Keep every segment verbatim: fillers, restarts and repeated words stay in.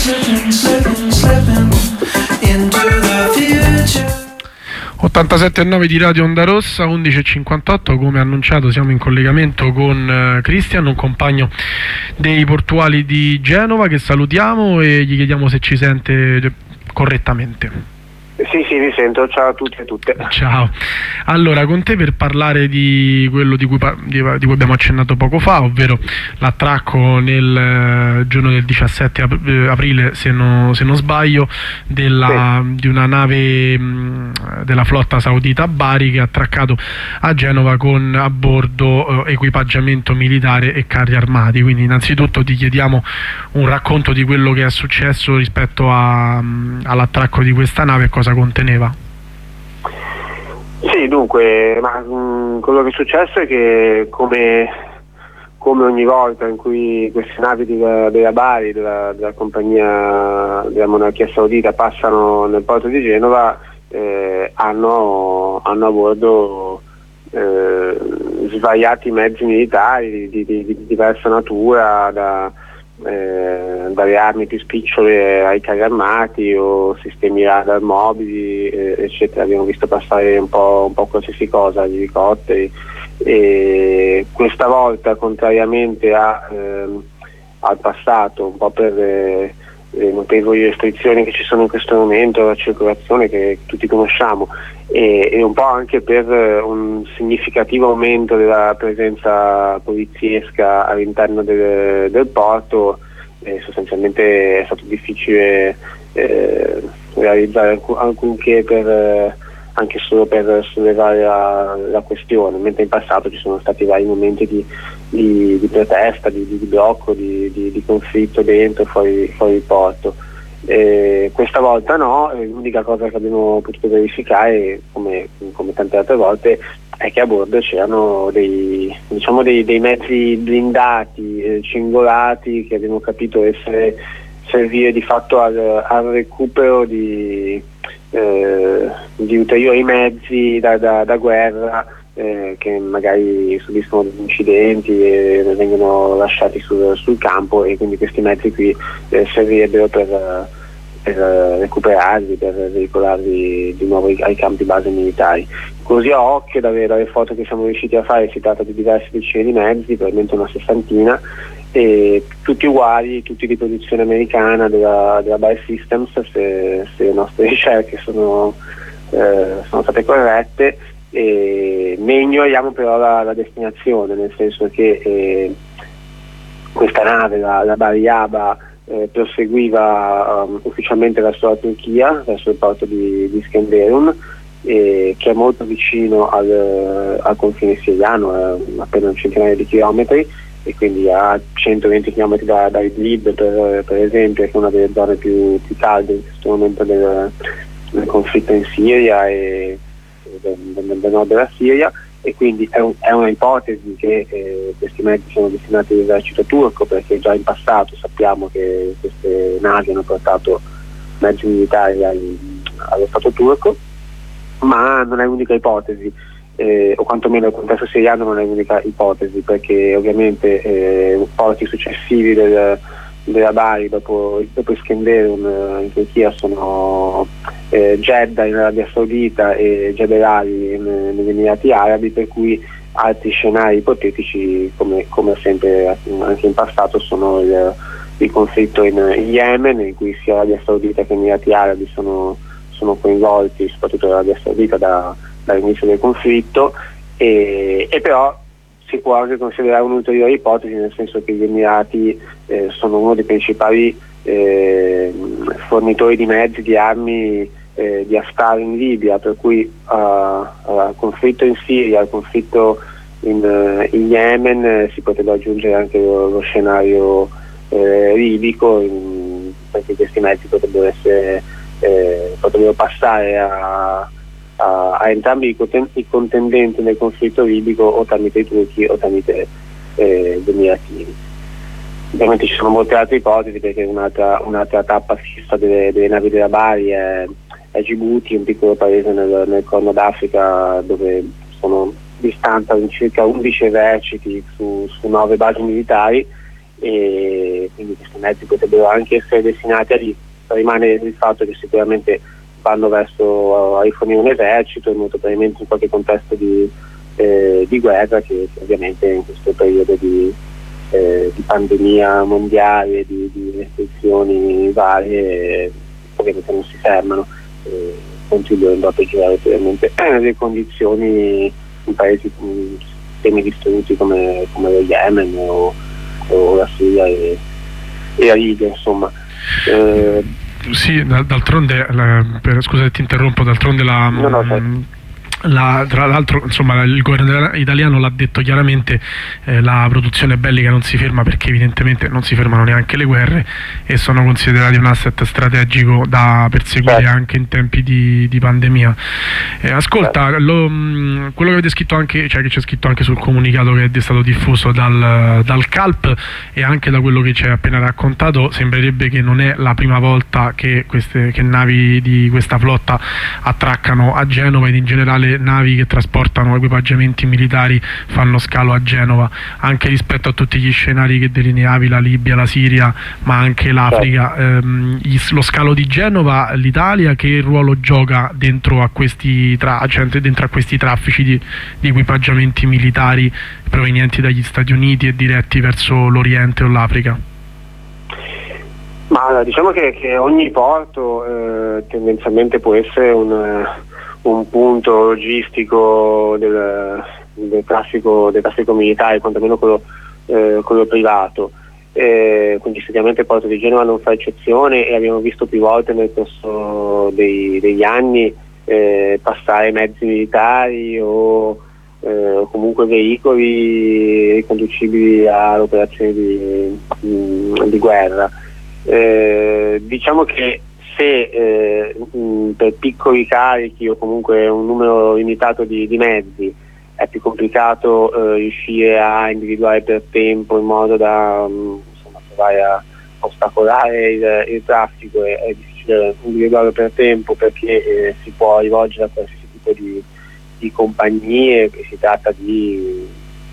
slipping, slipping, slipping into the future. ottantasette e nove di Radio Onda Rossa, undici e cinquantotto, come annunciato siamo in collegamento con uh, Cristian, un compagno dei portuali di Genova, che salutiamo e gli chiediamo se ci sente correttamente. Sì, sì, vi sento, ciao a tutti e a tutte. Ciao. Allora, con te per parlare di quello di cui, di, di cui abbiamo accennato poco fa, ovvero l'attracco nel uh, giorno del diciassette aprile, se, no, se non sbaglio, della, sì. di una nave mh, della flotta saudita Bari, che ha attraccato a Genova con a bordo uh, equipaggiamento militare e carri armati. Quindi innanzitutto ti chiediamo un racconto di quello che è successo rispetto a, um, all'attracco di questa nave e cosa conteneva. Sì, dunque, ma, mh, quello che è successo è che come, come ogni volta in cui queste navi della, della Bari, della, della compagnia della monarchia saudita, passano nel porto di Genova, eh, hanno, hanno a bordo eh, svariati mezzi militari di, di, di diversa natura, da Eh, dalle armi più spicciole ai carri armati o sistemi radar mobili, eh, eccetera. Abbiamo visto passare un po', un po' qualsiasi cosa, gli elicotteri, e questa volta, contrariamente a, ehm, al passato, un po' per le, le notevoli restrizioni che ci sono in questo momento, la circolazione che tutti conosciamo, e, e un po' anche per un significativo aumento della presenza poliziesca all'interno del, del porto, eh, sostanzialmente è stato difficile eh, realizzare alcun, alcunché per, eh, anche solo per sollevare la, la questione, mentre in passato ci sono stati vari momenti di, di, di protesta, di, di blocco, di, di, di conflitto dentro e fuori, fuori il porto. Eh, questa volta no, l'unica cosa che abbiamo potuto verificare, come, come tante altre volte, è che a bordo c'erano dei, diciamo dei, dei mezzi blindati, eh, cingolati, che abbiamo capito essere servire di fatto al, al recupero di, eh, di ulteriori mezzi da, da, da guerra, eh, che magari subiscono degli incidenti e vengono lasciati sul, sul campo, e quindi questi mezzi qui eh, servirebbero per, per recuperarli, per veicolarli di nuovo ai, ai campi base militari. Così a occhio, dalle, dalle foto che siamo riusciti a fare, si tratta di diverse decine di mezzi, probabilmente una sessantina, e tutti uguali, tutti di produzione americana della, della Bari Systems, se, se le nostre ricerche sono, eh, sono state corrette. E ne ignoriamo però la, la destinazione, nel senso che eh, questa nave, la, la Bari Yaba, eh, proseguiva um, ufficialmente verso la Turchia, verso il porto di, di Skenderun, eh, che è molto vicino al, al confine siriano, eh, appena un centinaio di chilometri, e quindi a centoventi chilometri da, da Idlib, per, per esempio, che è una delle zone più, più calde in questo momento del, del conflitto in Siria e del, del, del nord della Siria, e quindi è, un, è una ipotesi che eh, questi mezzi sono destinati all'esercito turco, perché già in passato sappiamo che queste navi hanno portato mezzi militari ai, allo Stato turco, ma non è l'unica ipotesi. Eh, o quantomeno il contesto siriano non è l'unica ipotesi, perché ovviamente eh, porti successivi del, della Bari dopo, dopo Iskenderun eh, in Turchia sono eh, Jeddah in Arabia Saudita e Jebel Ali in, negli Emirati Arabi, per cui altri scenari ipotetici, come, come sempre anche in passato, sono il, il conflitto in, in Yemen, in cui sia Arabia Saudita che Emirati Arabi sono, sono coinvolti, soprattutto l'Arabia Saudita da dall'inizio del conflitto, e, e però si può anche considerare un'ulteriore ipotesi, nel senso che gli Emirati eh, sono uno dei principali eh, fornitori di mezzi, di armi, eh, di Haftar in Libia, per cui uh, al conflitto in Siria, al conflitto in, uh, in Yemen eh, si potrebbe aggiungere anche lo, lo scenario eh, libico, in, perché questi mezzi potrebbero essere eh, potrebbero passare a A, a entrambi i, coten- i contendenti nel conflitto libico, o tramite i turchi o tramite eh, gli emiratini. Ovviamente ci sono molte altre ipotesi, perché un'altra, un'altra tappa fissa delle, delle navi della Bari è, è Djibouti, un piccolo paese nel, nel Corno d'Africa, dove sono distanza circa undici eserciti su, su nove basi militari, e quindi questi mezzi potrebbero anche essere destinati a lì. Rimane il fatto che sicuramente vanno verso a rifornire un esercito, molto probabilmente in qualche contesto di, eh, di guerra che, che ovviamente in questo periodo di, eh, di pandemia mondiale, di, di restrizioni varie, ovviamente non si fermano, eh, contribuendo a peggiorare ulteriormente le condizioni in paesi semi-distrutti come, come lo Yemen o, o la Siria e, e la Libia, insomma. Eh, sì, d'altronde, la, per, scusa se ti interrompo, d'altronde la... No, no, certo. La, tra l'altro insomma il governo italiano l'ha detto chiaramente, eh, la produzione bellica non si ferma perché evidentemente non si fermano neanche le guerre e sono considerati un asset strategico da perseguire certo. anche in tempi di, di pandemia. Eh, ascolta, certo. lo, mh, quello che avete scritto anche, cioè che c'è scritto anche sul comunicato che è stato diffuso dal, dal C A L P e anche da quello che ci hai appena raccontato, sembrerebbe che non è la prima volta che, queste, che navi di questa flotta attraccano a Genova ed in generale navi che trasportano equipaggiamenti militari fanno scalo a Genova, anche rispetto a tutti gli scenari che delineavi, la Libia, la Siria, ma anche l'Africa. Ehm, lo scalo di Genova, l'Italia che ruolo gioca dentro a questi, tra, cioè dentro a questi traffici di, di equipaggiamenti militari provenienti dagli Stati Uniti e diretti verso l'Oriente o l'Africa? Ma diciamo che, che ogni porto eh, tendenzialmente può essere un un punto logistico del, del, traffico, del traffico militare, quantomeno quello, eh, quello privato. Eh, quindi sicuramente il porto di Genova non fa eccezione e abbiamo visto più volte nel corso dei, degli anni eh, passare mezzi militari o eh, comunque veicoli riconducibili a operazioni di, di, di guerra. Eh, diciamo che se eh, mh, per piccoli carichi o comunque un numero limitato di, di mezzi è più complicato eh, riuscire a individuare per tempo in modo da mh, insomma, provare a ostacolare il, il traffico, è, è difficile individuarlo per tempo perché eh, si può rivolgere a qualsiasi tipo di, di compagnie, che si tratta di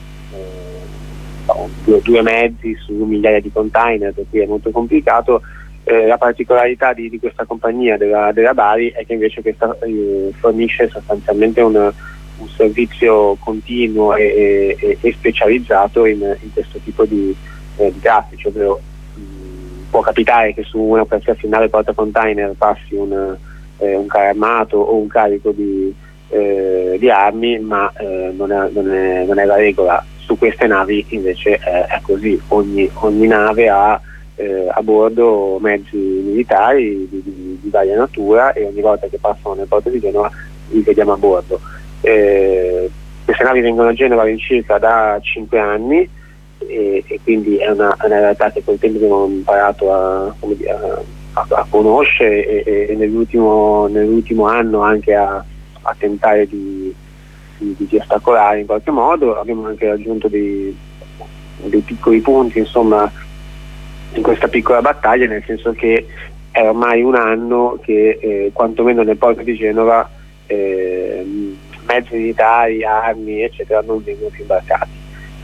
eh, due, due mezzi su migliaia di container, per cui è molto complicato. Eh, la particolarità di, di questa compagnia della, della Bari è che invece questa eh, fornisce sostanzialmente un, un servizio continuo e, e, e specializzato in, in questo tipo di, eh, di traffici, ovvero mh, può capitare che su una qualsiasi nave porta container passi un, eh, un carro armato o un carico di, eh, di armi, ma eh, non, è, non, è, non è la regola. Su queste navi invece è, è così, ogni, ogni nave ha Eh, a bordo mezzi militari di, di, di varia natura e ogni volta che passano nel porto di Genova li vediamo a bordo. Eh, queste navi vengono a Genova all'incirca da cinque anni e, e quindi è una, una realtà che col tempo abbiamo imparato a, come dire, a, a conoscere e, e nell'ultimo, nell'ultimo anno anche a, a tentare di, di, di ostacolare in qualche modo. Abbiamo anche raggiunto dei, dei piccoli punti, insomma, in questa piccola battaglia, nel senso che è ormai un anno che eh, quantomeno nel porto di Genova eh, mezzi militari, armi eccetera non vengono più imbarcati.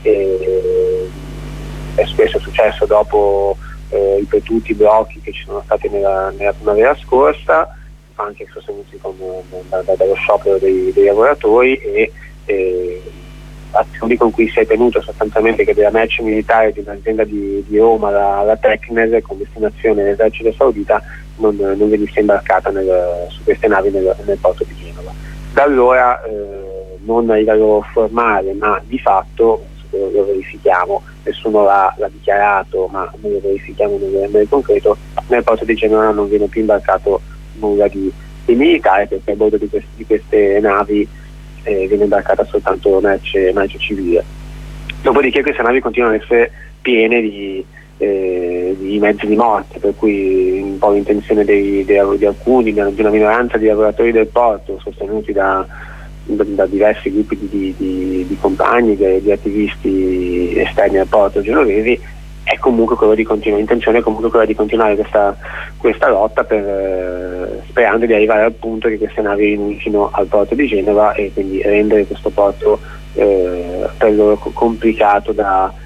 E, e spesso è successo dopo eh, ripetuti blocchi che ci sono stati nella, nella primavera scorsa, anche sostenuti con, da, da, dallo sciopero dei, dei lavoratori e eh, azioni con cui si è tenuto sostanzialmente che della merce militare di un'azienda di, di Roma, la, la Tecnes, con destinazione dell'esercito saudita, non, non venisse imbarcata nel, su queste navi nel, nel porto di Genova. Da allora eh, non a livello formale ma di fatto lo, lo verifichiamo, nessuno l'ha, l'ha dichiarato ma noi lo verifichiamo nel, nel concreto, nel porto di Genova non viene più imbarcato nulla di, di militare perché a bordo di, quest, di queste navi Eh, viene imbarcata soltanto merce, merce civile. Dopodiché queste navi continuano ad essere piene di, eh, di mezzi di morte, per cui un po' l'intenzione dei, dei, di alcuni, di una minoranza di lavoratori del porto, sostenuti da, da, da diversi gruppi di, di, di compagni, di, di attivisti esterni al porto genovesi, è comunque quello di continuare, l'intenzione è comunque quella di continuare questa, questa lotta per, eh, sperando di arrivare al punto che queste navi rinuncino al porto di Genova e quindi rendere questo porto eh, per loro complicato da,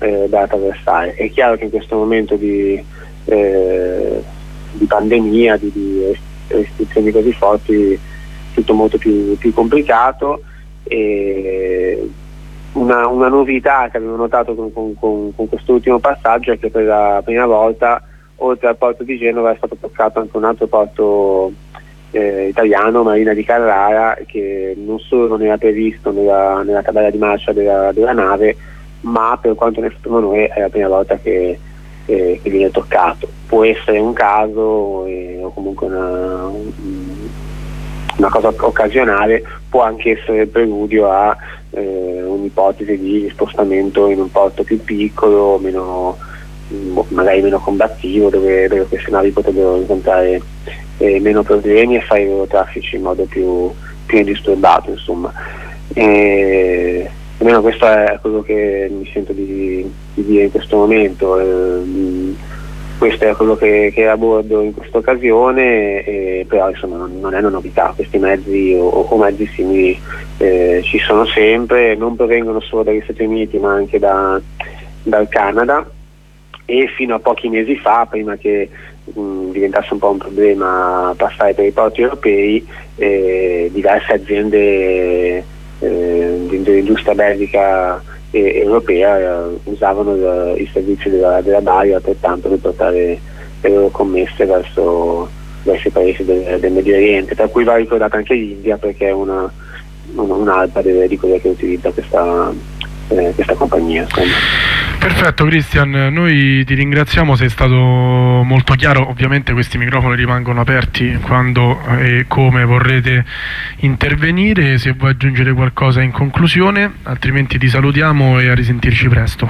eh, da attraversare. È chiaro che in questo momento di, eh, di pandemia, di, di restrizioni così forti, tutto molto più, più complicato. E una, una novità che abbiamo notato con, con, con, con quest'ultimo passaggio è che per la prima volta, oltre al porto di Genova, è stato toccato anche un altro porto eh, italiano, Marina di Carrara, che non solo non era previsto nella, nella tabella di marcia della, della nave, ma per quanto ne sappiamo noi è la prima volta che, eh, che viene toccato. Può essere un caso eh, o comunque una, una cosa occasionale, può anche essere il preludio a eh, un'ipotesi di spostamento in un porto più piccolo, meno, magari meno combattivo, dove, dove queste navi potrebbero incontrare eh, meno problemi e fare i loro traffici in modo più, più indisturbato, insomma. E, almeno questo è quello che mi sento di, di dire in questo momento. Eh, questo è quello che, che è a bordo in questa occasione, eh, però insomma non, non è una novità. Questi mezzi o, o mezzi simili eh, ci sono sempre, non provengono solo dagli Stati Uniti ma anche da, dal Canada, e fino a pochi mesi fa, prima che mh, diventasse un po' un problema passare per i porti europei, eh, diverse aziende eh, dell'industria bellica e europea eh, usavano il, il servizio della, della Bari altrettanto per portare le loro commesse verso, verso i paesi del, del Medio Oriente, tra cui va ricordata anche l'India, perché è una, una, un'altra delle, di quelle che utilizza questa, eh, questa compagnia, insomma. Perfetto Christian, noi ti ringraziamo, sei stato molto chiaro. Ovviamente questi microfoni rimangono aperti quando e come vorrete intervenire, se vuoi aggiungere qualcosa in conclusione, altrimenti ti salutiamo e a risentirci presto.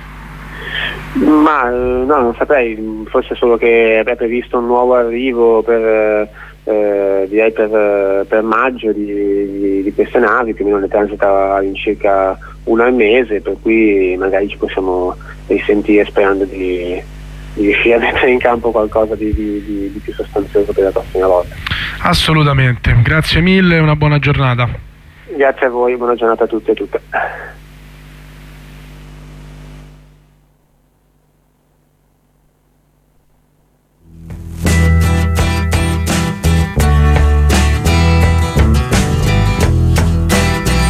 Ma no, non saprei, forse solo che è previsto un nuovo arrivo per, eh, direi per, per maggio di, di, di queste navi, più o meno ne transita all'incirca una al mese, per cui magari ci possiamo risentire sperando di, di riuscire a mettere in campo qualcosa di, di, di, di più sostanzioso per la prossima volta. Assolutamente, grazie mille e una buona giornata. Grazie a voi, buona giornata a tutti e a tutte.